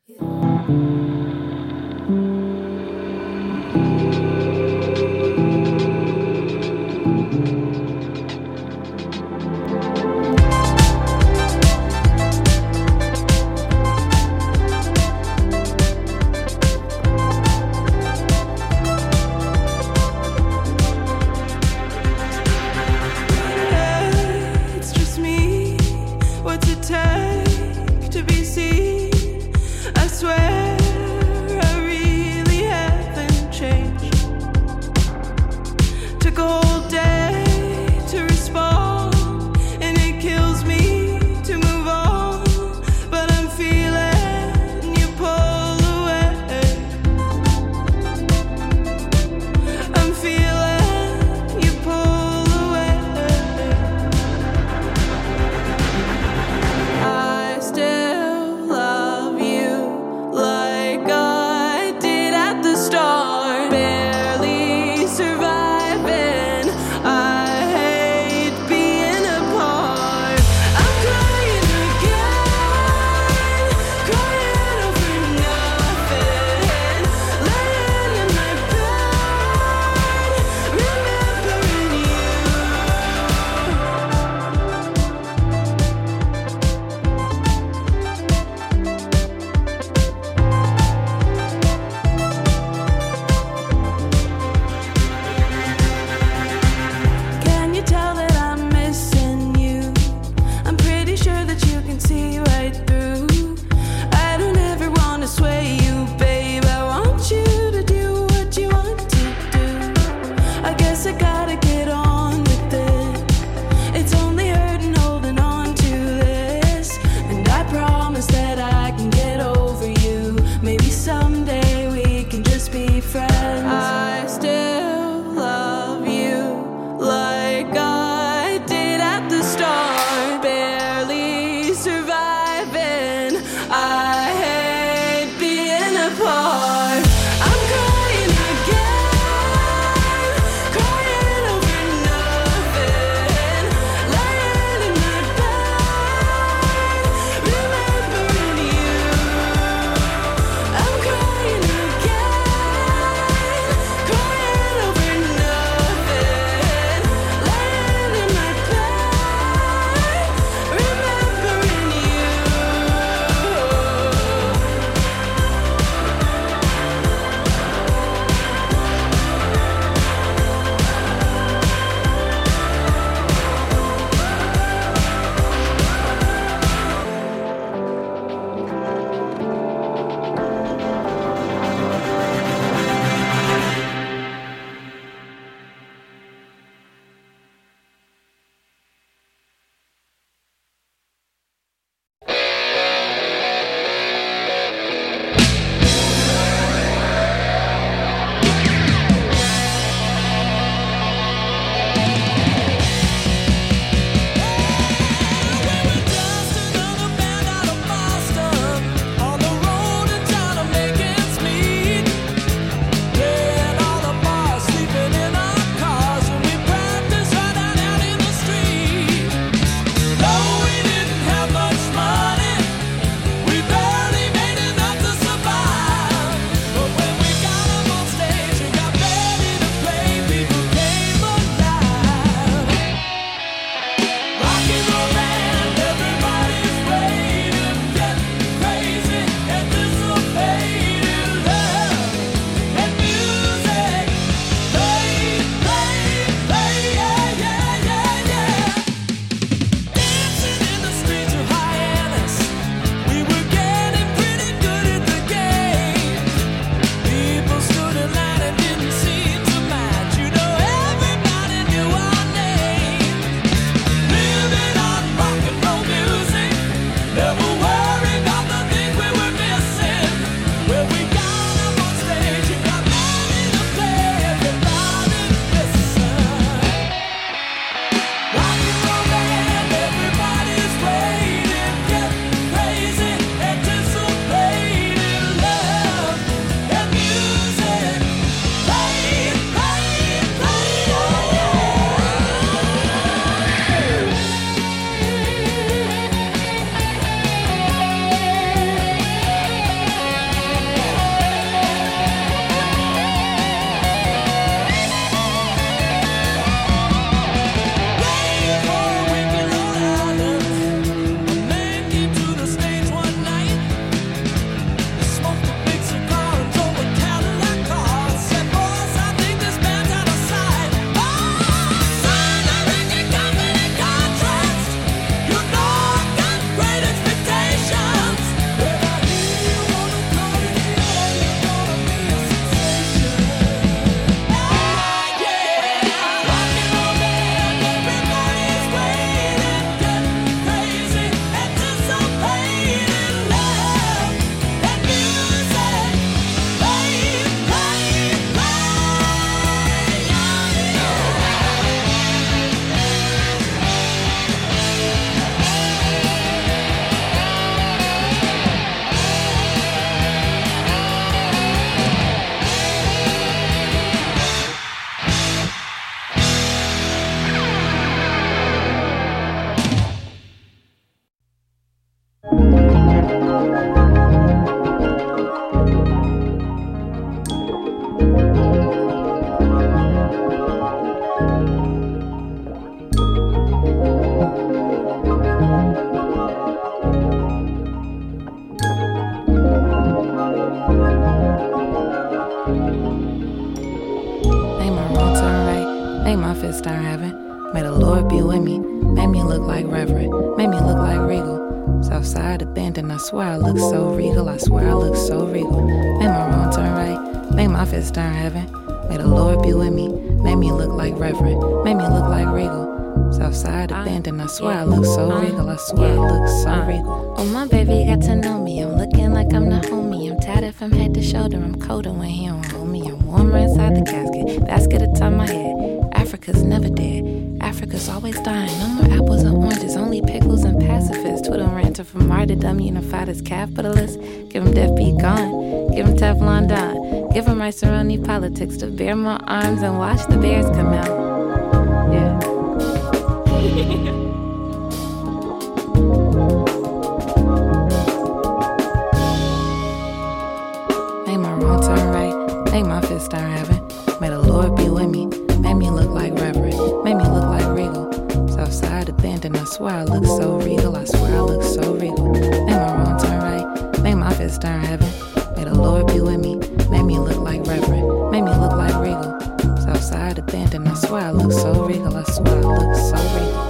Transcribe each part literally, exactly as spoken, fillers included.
Remembering you. star heaven. May the Lord be with me. Made me look like Reverend. Made me look like Regal. Southside abandoned. I swear I look so regal. I swear I look so regal. Made my wrong turn right. Made my fist turn heaven. May the Lord be with me. Made me look like Reverend. Made me look like Regal. Southside abandoned. I swear I look so regal. I swear I look so regal. Oh, my baby got to know me. I'm looking like I'm the homie. I'm tatted from head to shoulder. I'm colder when he don't hold me. I'm warmer inside the casket. Basket atop my head. Africa's never dead. Africa's always dying. No more apples and oranges. Only pickles and pacifists. Twiddle ranter from martyrdom. Unified as capitalists. Give him death be gone. Give him Teflon Don. Give him rice-a-roni politics. To bear my arms and watch the bears come out. Yeah. Make my wrong turn right. Make my fist turn heaven. May the Lord be with me. Made me look like Reverend. Made me look like Regal. Southside abandoned. I swear I look so regal. I swear I look so regal. Make my wrong turn right. Make my fist turn heaven. May the Lord be with me. Made me look like Reverend. Made me look like Regal. Southside abandoned. I swear I look so regal. I swear I look so regal.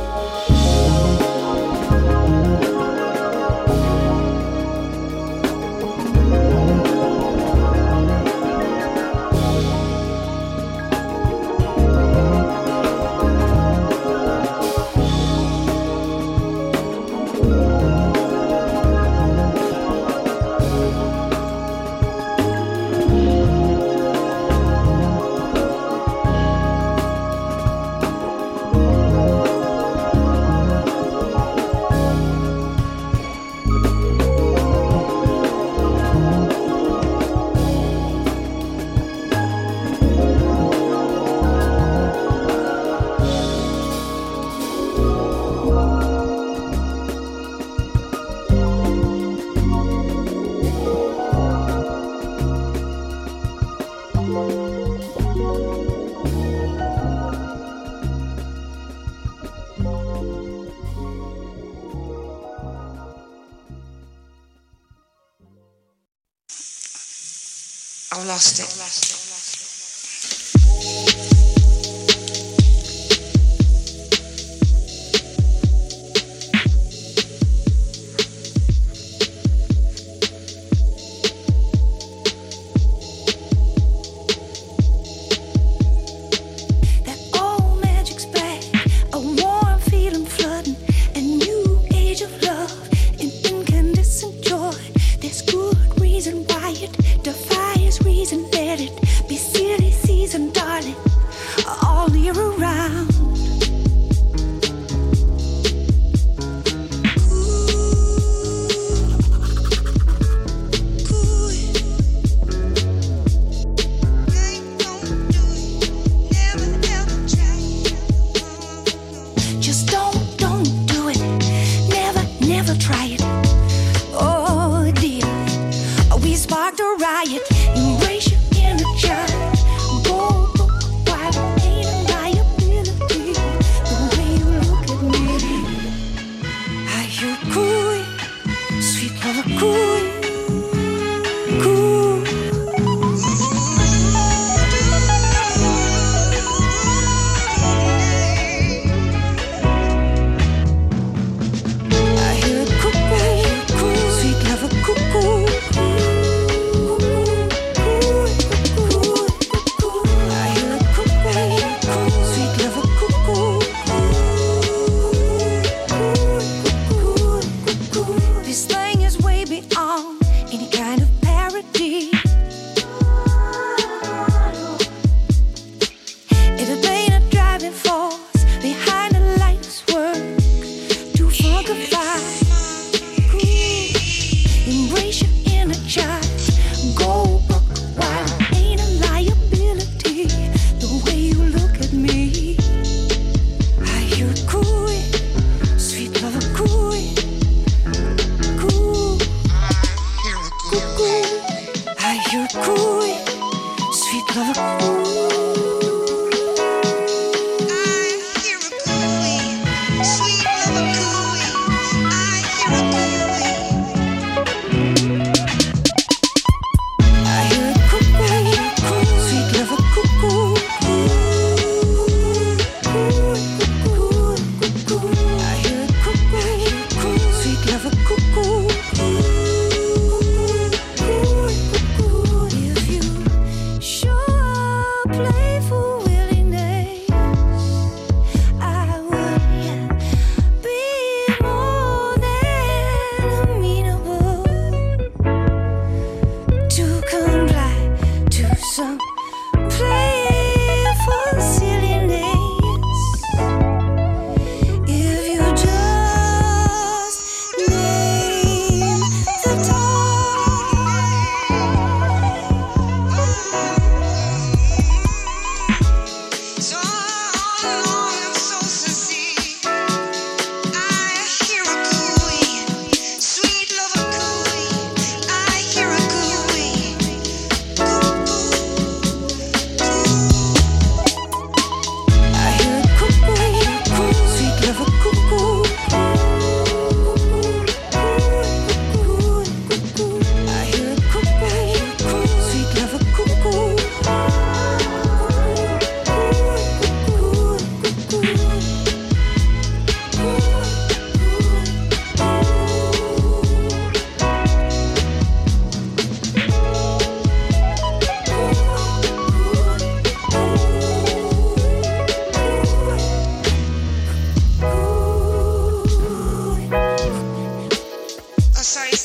I lost it.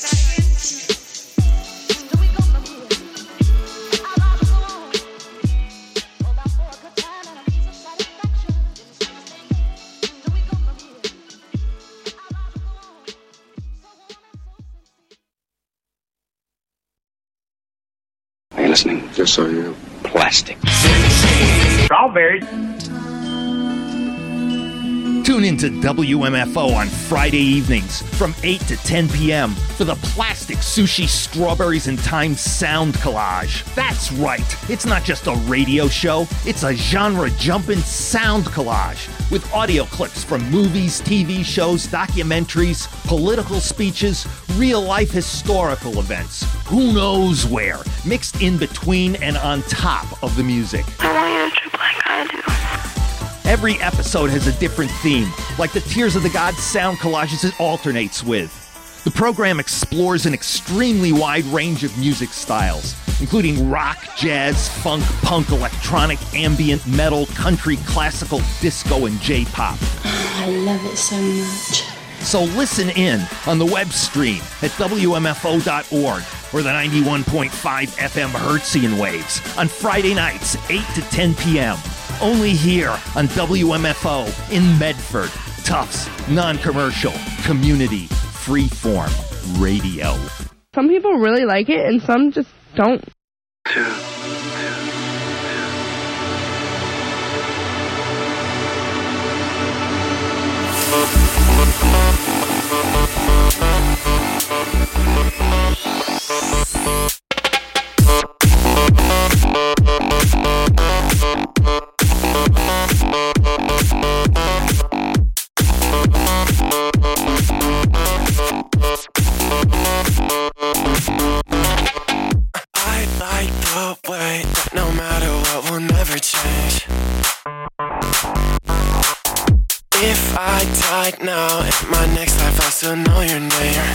Are you listening? Yes, I am. Plastic. Strawberries. Tune into W M F O on Friday evenings from eight to ten p.m. for the Plastic Sushi Strawberries and Time Sound Collage. That's right, it's not just a radio show, it's a genre-jumping sound collage with audio clips from movies, T V shows, documentaries, political speeches, real-life historical events. Who knows where, mixed in between and on top of the music. I want you to trip like I do. Every episode has a different theme, like the Tears of the Gods sound collages it alternates with. The program explores an extremely wide range of music styles, including rock, jazz, funk, punk, electronic, ambient, metal, country, classical, disco, and J-pop. I love it so much. So listen in on the web stream at W M F O dot org or the ninety-one point five F M Hertzian waves on Friday nights, eight to ten p.m. Only here on W M F O in Medford. Tufts, non-commercial, community, freeform radio. Some people really like it and some just don't. I like the way that no matter what will never change. If I died now, in my next life I'll still know your name.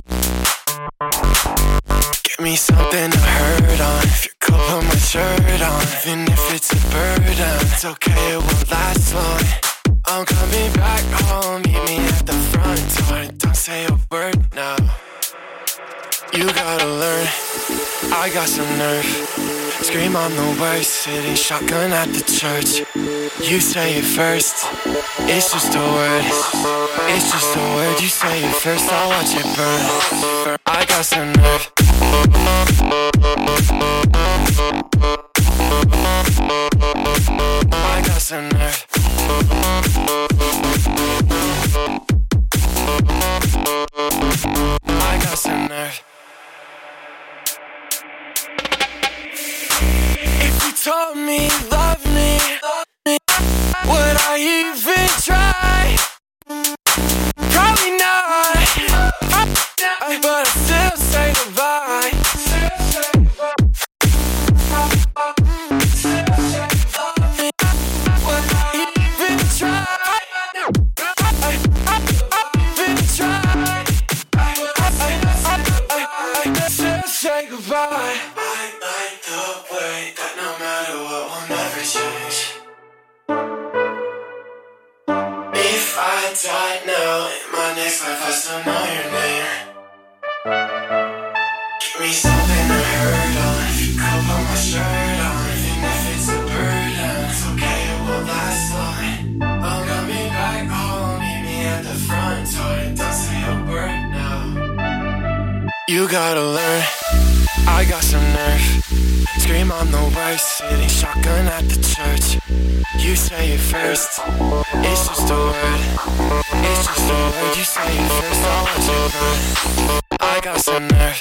Give me something to hurt on. If you could put my shirt on, even if it's a burden, it's okay, it won't last long. I'm coming back home, meet me at the front door. Don't say a word now. You gotta learn, I got some nerve. Scream on the worst, sitting shotgun at the church. You say it first, it's just a word. It's just a word, you say it first, I'll watch it burn. I got some nerve. I got some nerve. I got some nerve. If you told me you love me, would I even try? Probably not, but I still say goodbye. Would I even try? Even try? I still say goodbye. I like the way that no matter what will never change. If I died now, in my next life I still know your name. Give me something to hurt on. If you could put my shirt on, even if it's a burden, it's okay, it won't last long. I'm coming back home, meet me at the front door. Don't say a word now. You gotta learn, I got some nerve. Scream on the worst, sitting shotgun at the church. You say it first, it's just a word. It's just a word, you say it first, I'll watch it burn. I got some nerve.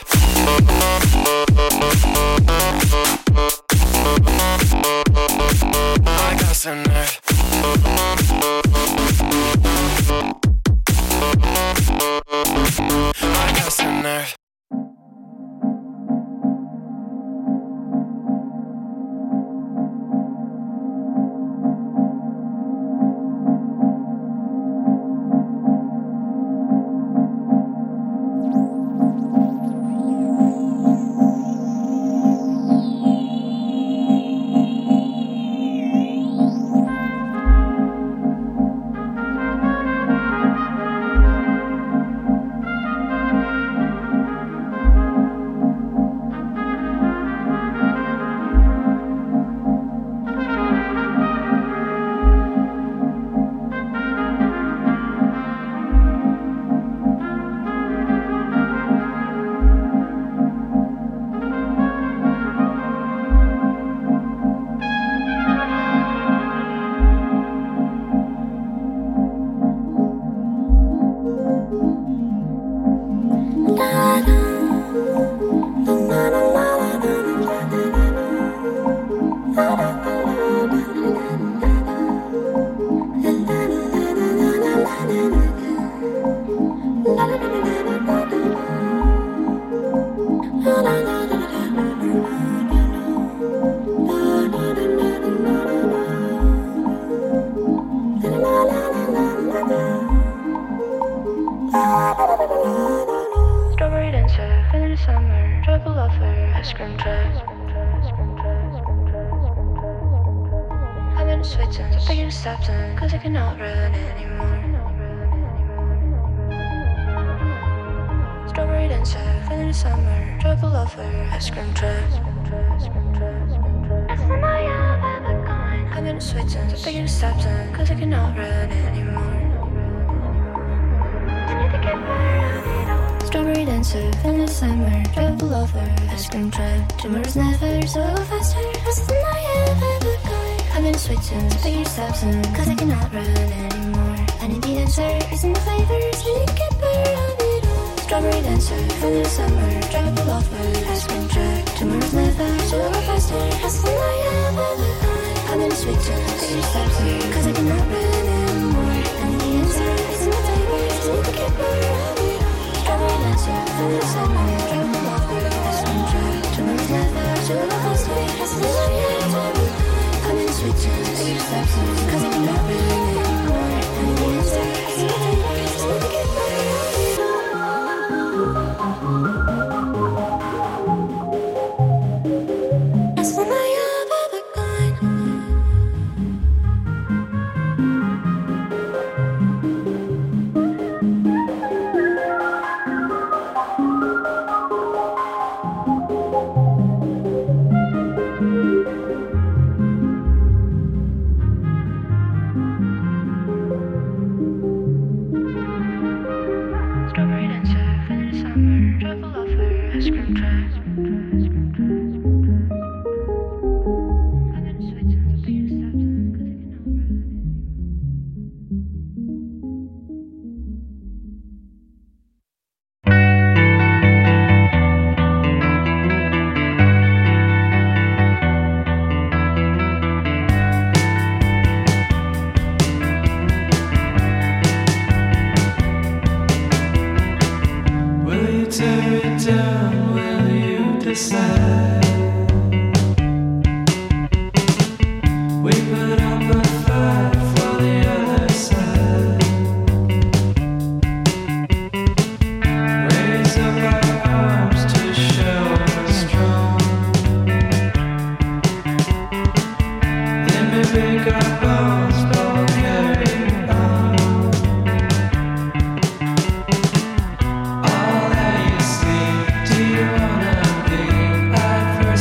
I got some nerve. I got some nerve. the summer, triple offer, ice cream truck. I'm in Switzerland, so taking steps in, cause I cannot run anymore. Strawberry dancer, in the summer, triple offer, ice cream truck. That's the night I've ever gone. I'm in Switzerland, so taking steps in, cause I cannot run anymore. I need to get better at it all. Strawberry dancer, in the summer, triple offer, ice cream truck. Tomorrow's never so faster, that's the night I've ever gone. I'm in Switzerland, so taking steps in, cause I cannot run anymore. I need the answer, isn't the flavors, I need to get better at it all. Strawberry dancer, in the summer, triple offer, ice cream truck. Tomorrow's never so faster, that's the night I've ever gone. I'm in Switzerland, taking steps in, cause I cannot run anymore. I need the answer, isn't the flavors, I need to get better at it all. Strawberry dancer, in the summer, triple offer, ice cream truck. Tomorrow's never so faster, that's the night I've ever gone. I'm in Switzerland, taking steps in, cause I cannot run anymore. I need the answer, isn't the flavors, I need to get better at it all. That's the night I've ever gone. Strawberry dancer, in the summer, triple offer, ice cream truck. I'm in Switzerland, so taking steps in, cause I cannot run Will you tear it down? Will you decide? We put up a fight for the other side. Raise up our arms to show we're strong. Then we break our bones, but we'll carry on. All that you see, do you wanna be? I've heard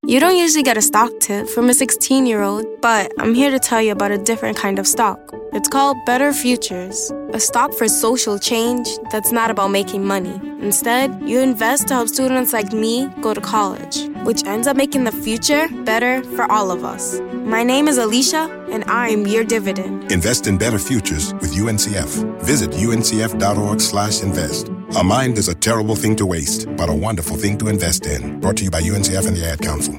You don't usually get a stock tip from a sixteen-year-old, but I'm here to tell you about a different kind of stock. It's called Better Futures, a stock for social change that's not about making money. Instead, you invest to help students like me go to college, which ends up making the future better for all of us. My name is Alicia, and I'm your dividend. Invest in better futures with U N C F. Visit uncf.org slash invest. A mind is a terrible thing to waste, but a wonderful thing to invest in. Brought to you by U N C F and the Ad Council.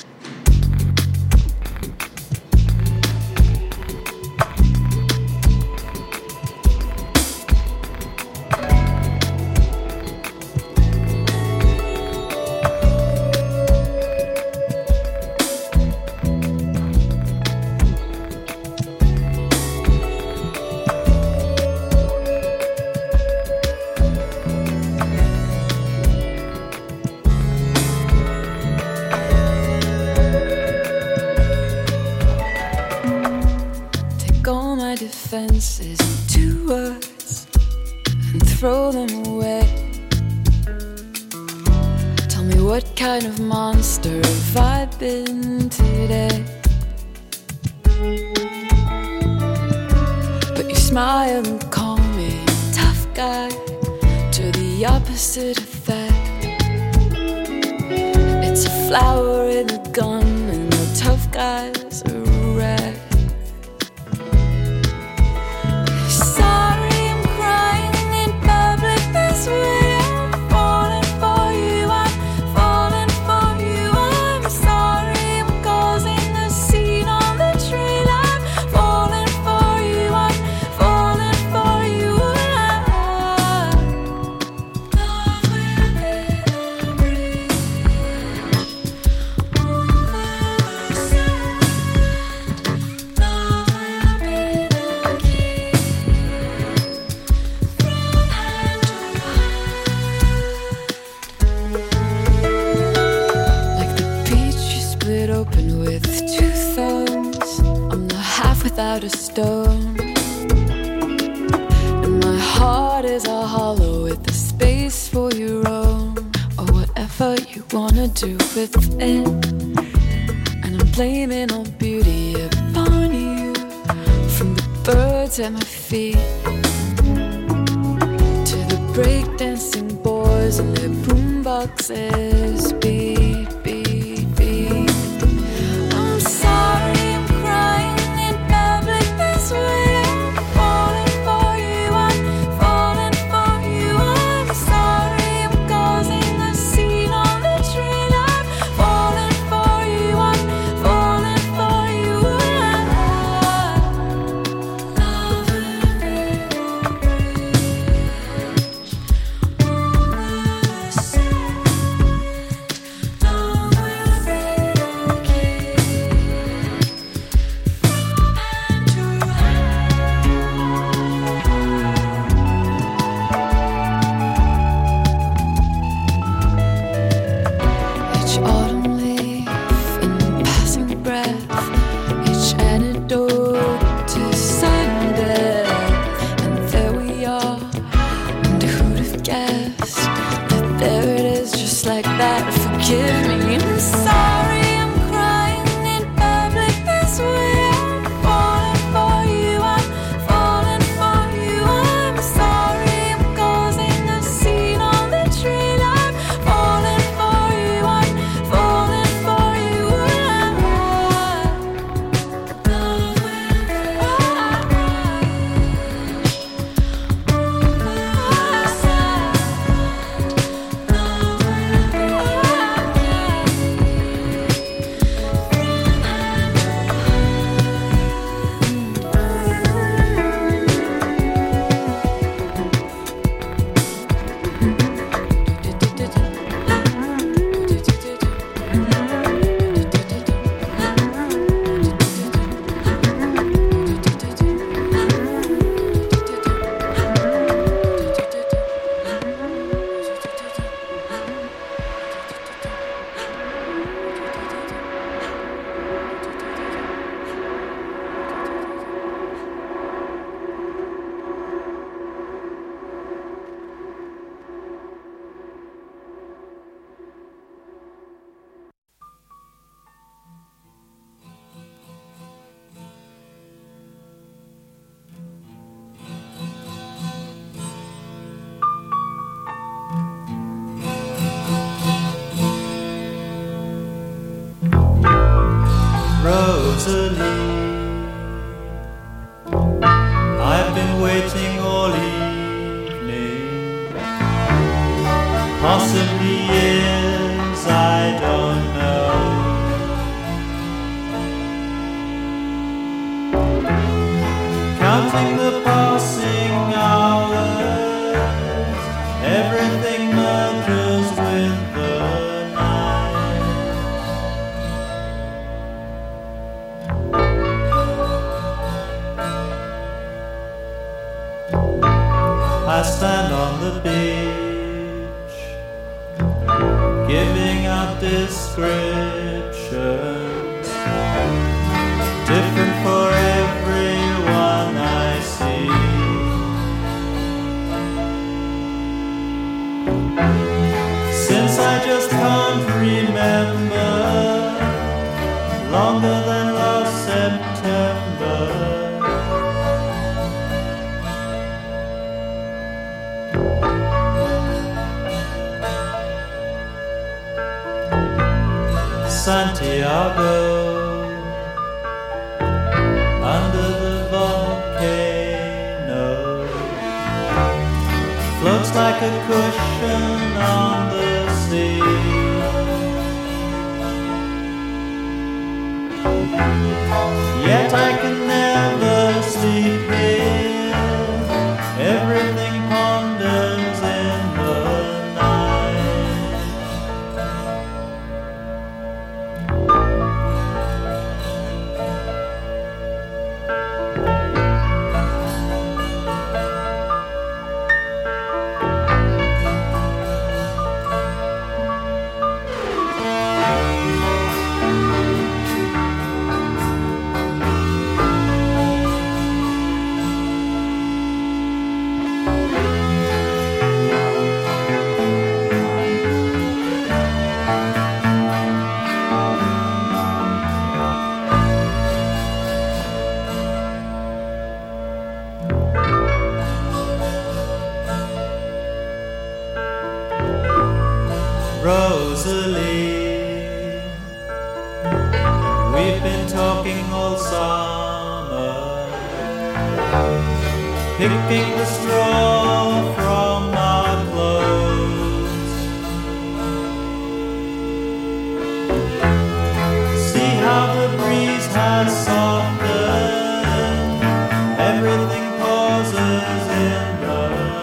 Defenses into words and throw them away. Tell me what kind of monster have I been today? But you smile and call me tough guy, to the opposite effect. It's a flower in a gun and the tough guy's a wreck. Without a stone, and my heart is a hollow with a space for your own, or whatever you wanna do with it. And I'm blaming all beauty upon you, from the birds at my feet to the breakdancing boys and their boomboxes. Beat, beat, beat. I'm sorry. Rosalie, I've been waiting all evening, possibly years, I don't know. Counting the passing hours, everything merges with the night. I stand on the beach, giving out descriptions, different for everyone I see. Since I just can't remember, longer than last September, Santiago, under the volcano, floats like a cushion on the sea. Yet I can never sleep here, everything ponders in the night. Rosalie, we've been talking all summer, picking the straw from our clothes. See how the breeze has softened, everything pauses in the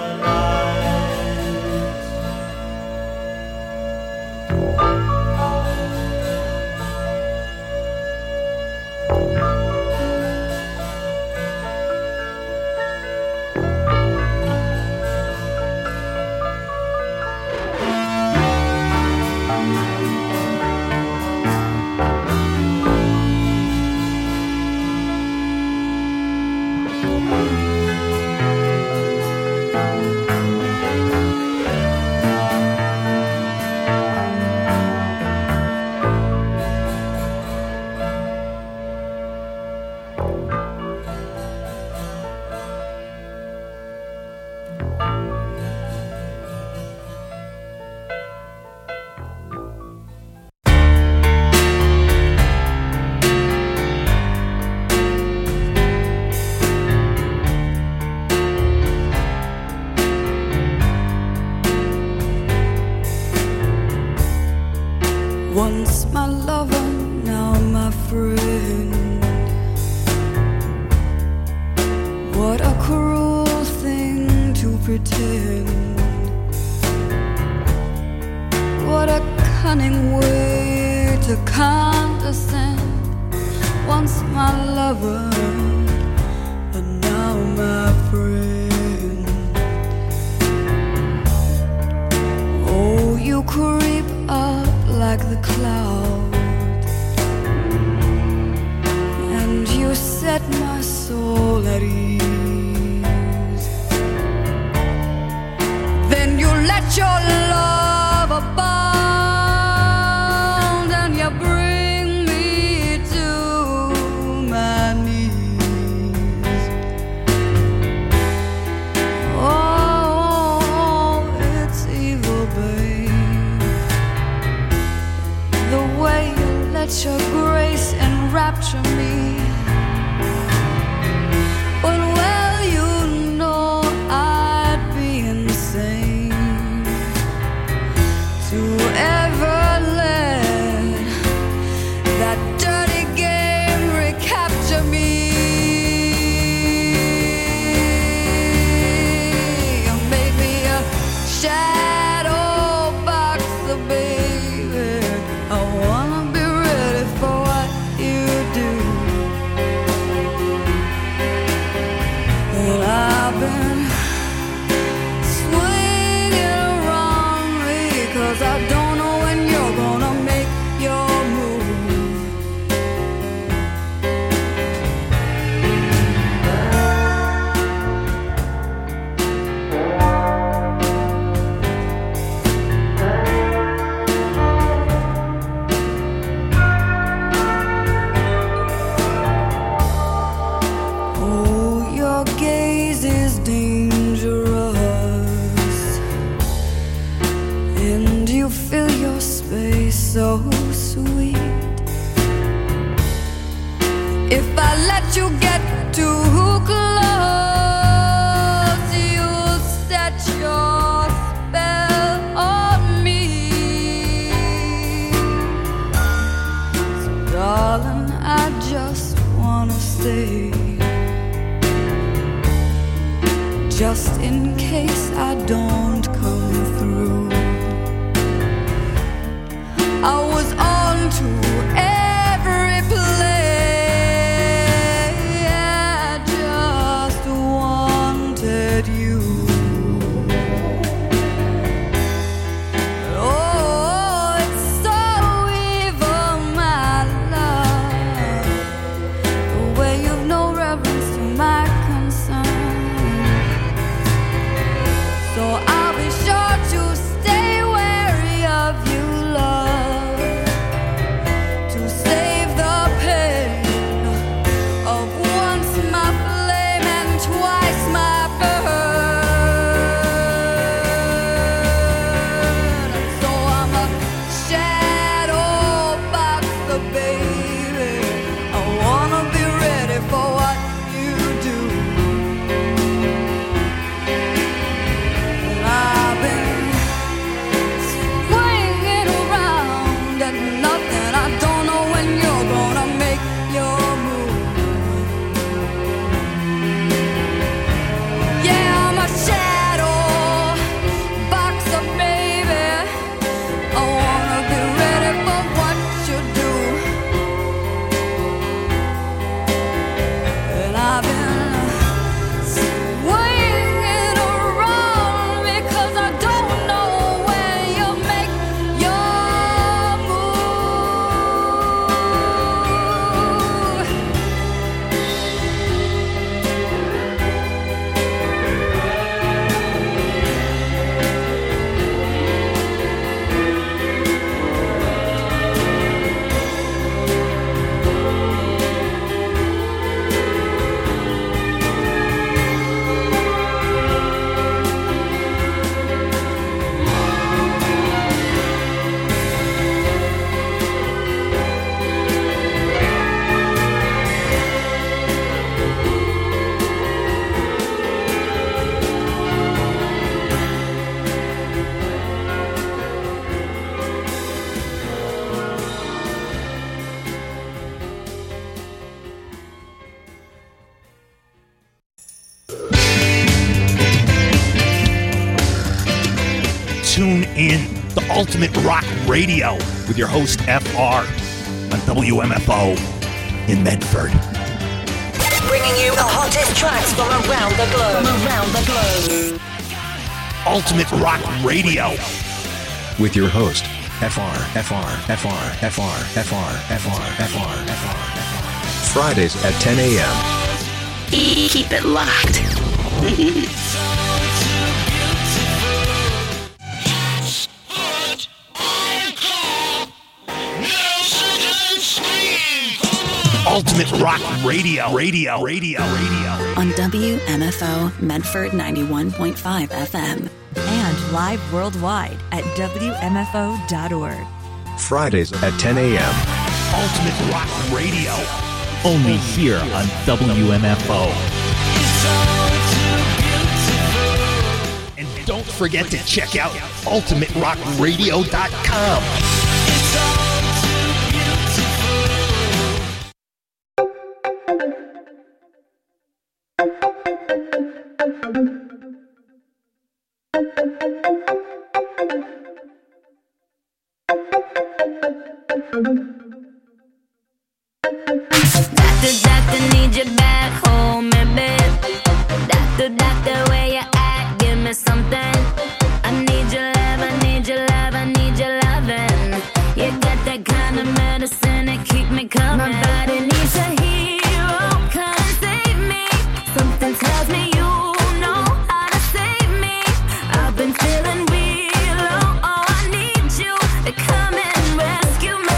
Once my lover, now my friend. What a cruel thing to pretend. What a cunning way to condescend. Once my lover, and now my friend. Oh, you creep up like the clouds, and you set my soul at ease. Then you let your love abound, and you bring me to my knees. Oh, it's evil, babe, the way you let your grace and enrapture me. But well, you know I'd be insane to ever let that dirty game recapture me. You make me a shadow boxer, baby. I wanna be ready for what you do. And I've been swinging around me, 'cause I don't know when you're gonna make your move. Oh, your gaze is dangerous, and you fill your space so sweet. If I let you get too close, you'll set your spell on me. So darling, I just wanna stay, just in case I don't come through. I was on to every play, I just wanted you. Oh, it's so evil, my love, the way you've no reverence to my concern. So I'll be sure to stay wary of you, love, to save the pain of once my flame and twice my burn. And so I'm a shadow boxer, baby. I wanna be ready for what you do. And I've been swinging around and nothing. I don't know when you're gonna make your move. Yeah, I'm a shadow boxer, baby. I wanna be ready for what you do. And I've been swinging around because I don't know when you'll make your move. Tune in the Ultimate Rock Radio with your host F R on W M F O in Medford. Bringing you the hottest tracks from around the globe. From around the globe. Ultimate Rock Radio with your host F R, F R, F R, F R, F R, F R, F R, F R, F R. Fridays at ten a.m. Keep it locked. Ultimate Rock Radio, Radio, Radio, Radio. On W M F O Medford ninety-one point five F M. And live worldwide at W M F O dot org. Fridays at ten a.m. Ultimate Rock Radio. Only here on W M F O. And don't forget to check out ultimate rock radio dot com. Doctor, doctor, need you back home, baby. Doctor, doctor, where you at? Give me something. I need your love, I need your love, I need your loving. You got that kind of medicine that keep me coming. My body needs a hero, come and save me. Something tells me you know how to save me. I've been feeling real low, oh, I need you to come and rescue me.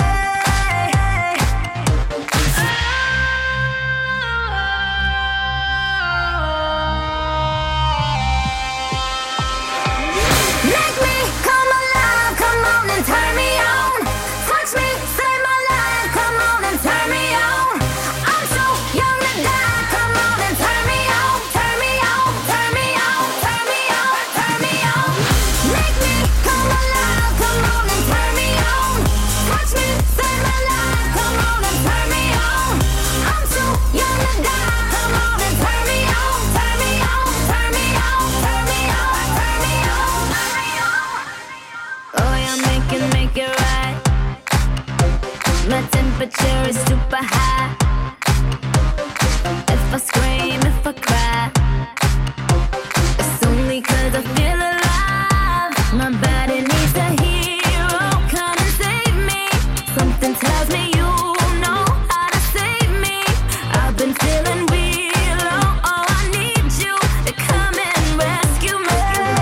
Make me come alive, come on and turn me on. Touch me, save my life, come on and turn me on. I'm so young to die, come on and turn me on. Turn me on, turn me on, turn me on, turn me on. Make me come alive, come on and turn me on. Touch me, save my life, come on and turn me on. I'm so young to die, come on and turn me on. Turn me on, turn me on, turn me on, turn me on, turn me on. Oh, yeah, make it, make it right. My temperature is super high. If I scream, if I cry, it's only 'cause I feel alive. My body needs a hero, come and save me. Something tells me you know how to save me. I've been feeling real low, oh, I need you to come and rescue me.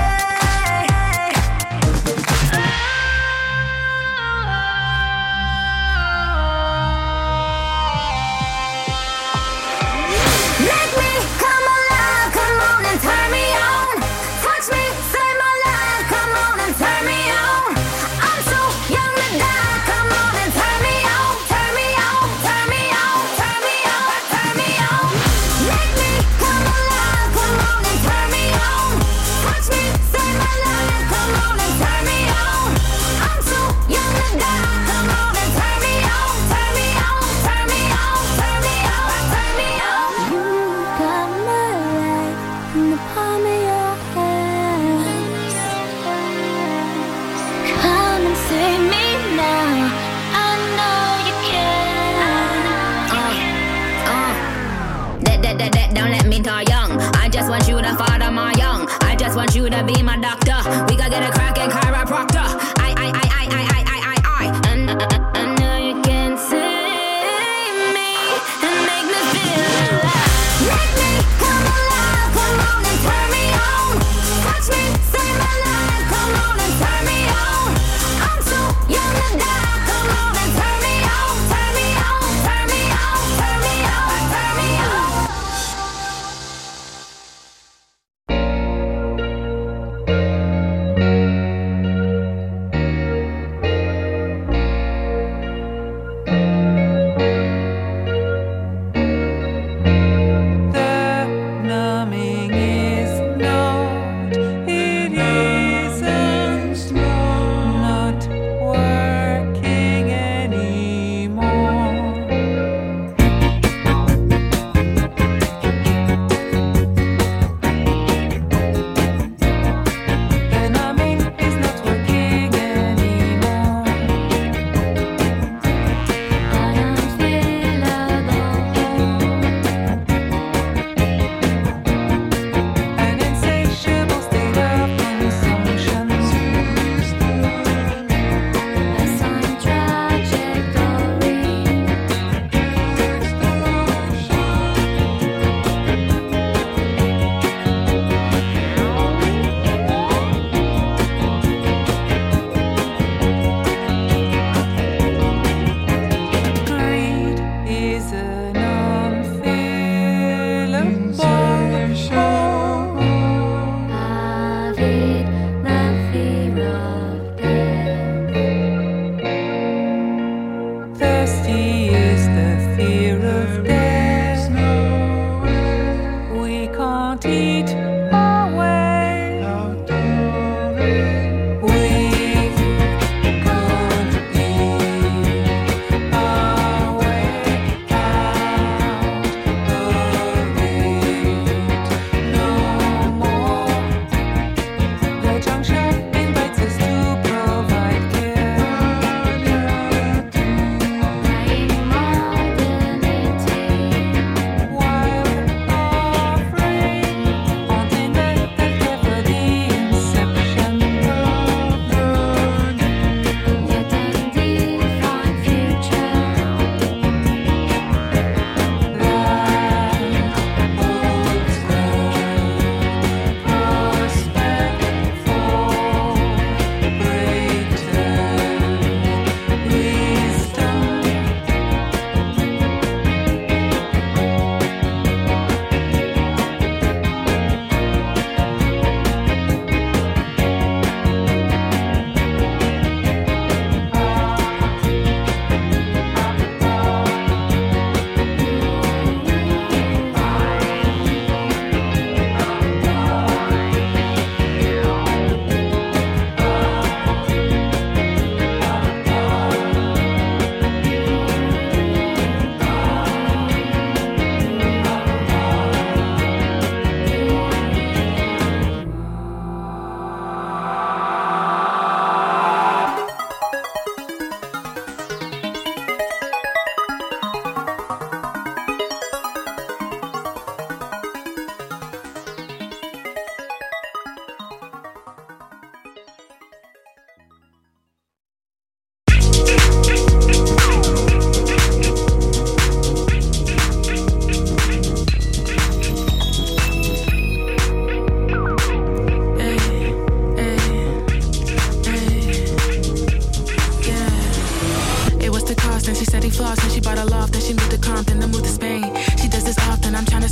Make me come alive, come on and turn me on. Touch me, save my life, come on and turn me on. I'm so young to die, come on and turn me on. Turn me on, turn me on, turn me on, turn me on. Make me come alive, come on and turn me on. Touch me, save my life, come on and turn me on. I'm so young to die, come on and turn me on. Turn me on, turn me on, turn me on, turn me on. You got my life in the palm of your hands. Come and save me now. I know you can. Uh, uh. That, that, that, that, don't let me die young. I just want you to father my young. I just want you to be my doctor. We gotta get a cracking chiropractor. I, I, I, I, I, I, I, I, I. And uh, uh, I know you can save me and make me feel alive. Make me come alive, come on and turn me on. Touch me, save my life, come on and turn me on. I'm so young to die, come on and turn me on. Turn me on, turn me on, turn me on, turn me on.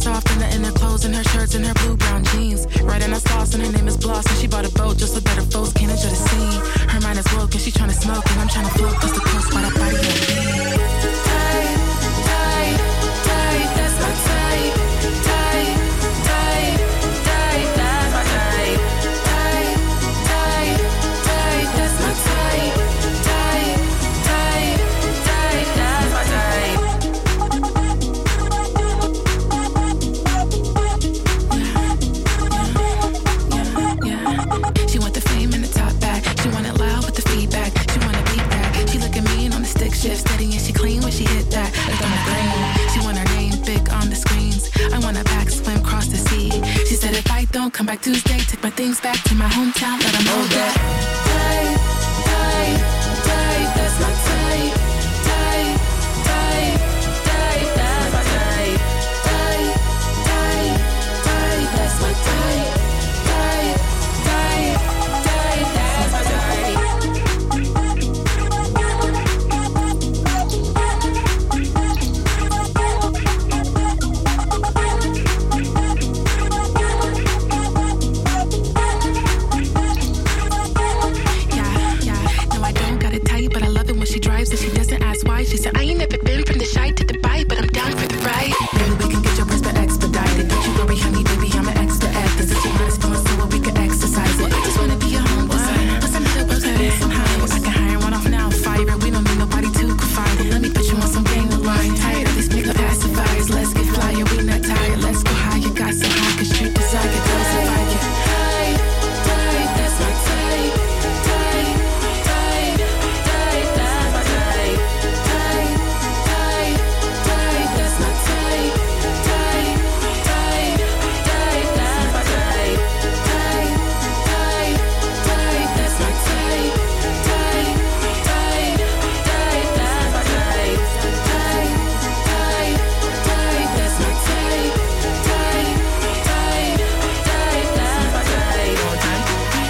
soft in the inner clothes and her shirts and her blue brown jeans. Right in her sauce and her name is Bloss and she bought a boat just so that her folks can't enjoy the scene. Her mind is woke and she tryna smoke and I'm tryna float cause the coast by that body on me. Tight, tight, tight, that's my type. Tight, tight, tight, that's my type. Tight, tight, tight, that's my type. Tight, tight, tight, that's my type. She want the fame and the top back. She want it loud with the feedback. She want to beat that. She looking mean on the stick shift, steady and she clean when she hit that. It's on the green. She want her name big on the screens. I want a back swim cross the sea. She said if I don't come back Tuesday, take my things back to my hometown, let them know that. Tight, tight, tight, that's my type. Tight, tight, tight, that's my type. Tight, tight, tight, that's my type. Tight, tight, tight, that's my type. But I love it when she drives and she doesn't ask why. She said, I ain't never been from the shy to Dubai, but I'm down for the ride. Maybe we can get your breast but expedited. Don't you worry, honey, baby, I'm an extra F. This is your honest feeling so we can exercise it. I just wanna be your home designer. Let's send me the website some highs. I can hire one off now, fire. We don't need nobody to confide in. Let me put you on some gang line. Tired of these pick up pacifiers. Let's get flyer, we not tired. Let's go higher, got so high, cause you desire girls if I get high, tight, that's my type. Tight, tight, tight, that's my type. Tight, tight, tight, that's my type. Tight, tight, tight, that's my type. Tight, tight, tight, that's my type. Tight, tight, tight, that's my type. Tight, tight, tight, that's my type. Tight, tight, tight, that's my type. One time.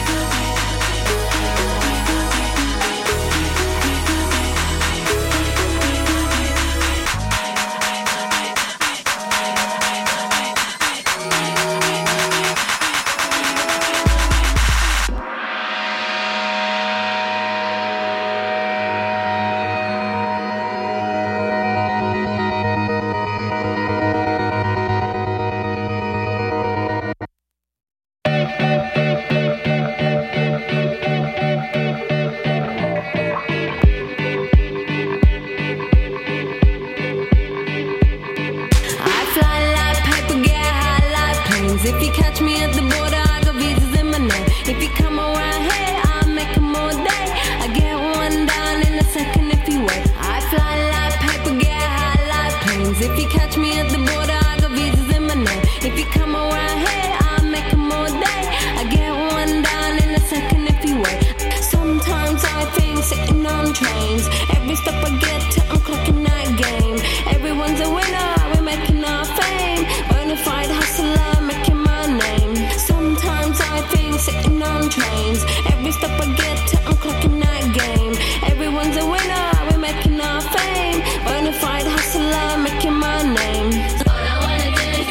I fly like paper, get high like planes. If you catch me at the border, I got visas in my name. If you come around here, I'll make 'em all day. I get one down in a second if you wait. I fly like paper, get high like planes. If you catch me at the border, I got visas in my name. If you come around here, I'll make 'em all day. I get one down in a second if you wait. Sometimes I think sitting on trains. Every stop I get to, I'm clocking that game. Everyone's a winner, we're making our fame. Bonafide hustler, making my name. Sometimes I think sitting on trains. Every stop I get to, I'm clocking that game. Everyone's a winner, we're making our fame. Bonafide hustler, making my name. All I wanna do is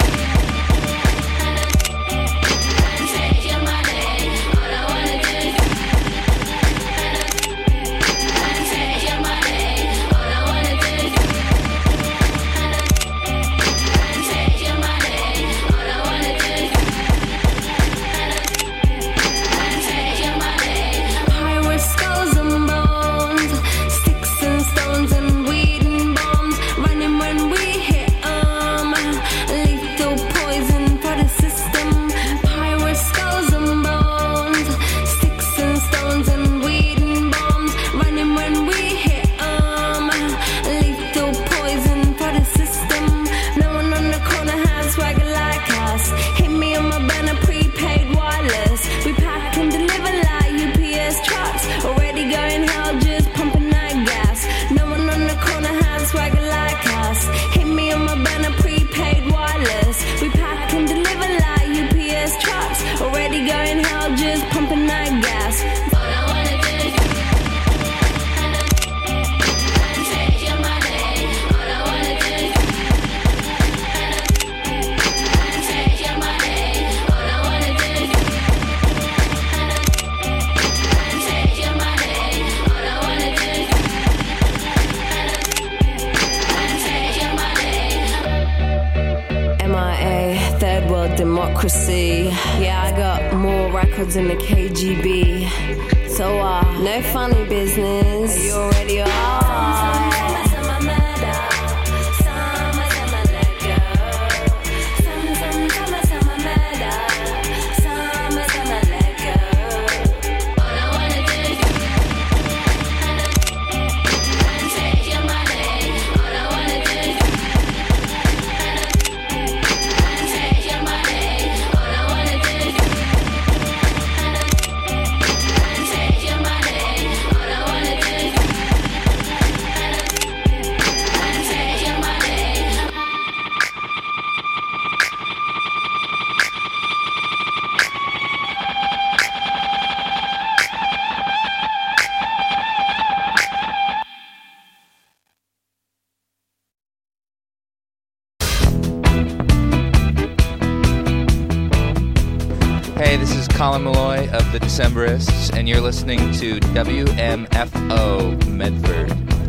take your money. All I wanna do is take your money. All I wanna do is take your money. All I wanna do is take your money. Pirates, skulls and bones, sticks and stones and weed and bombs. Running when we hit 'em. Lethal poison for the system. Pirates, skulls and bones, sticks and stones and weed and bombs. Running when we hit 'em. Lethal poison for the system. No one on the corner has swagger like us. Hit me on my banner, prepaid wireless. We pack and deliver like U P S trucks. Already going hell, just pumping that gas. No one on the corner has swagger like us. Hit me on my banner, prepaid wireless. We pack and deliver like U P S trucks. Already going hell, just pumping that gas. All I wanna do is take your money. All I wanna do is democracy. Yeah, I got more records than the K G B. So, uh, no funny business. You already are. Colin Malloy of the Decemberists, and you're listening to W M F O Medford.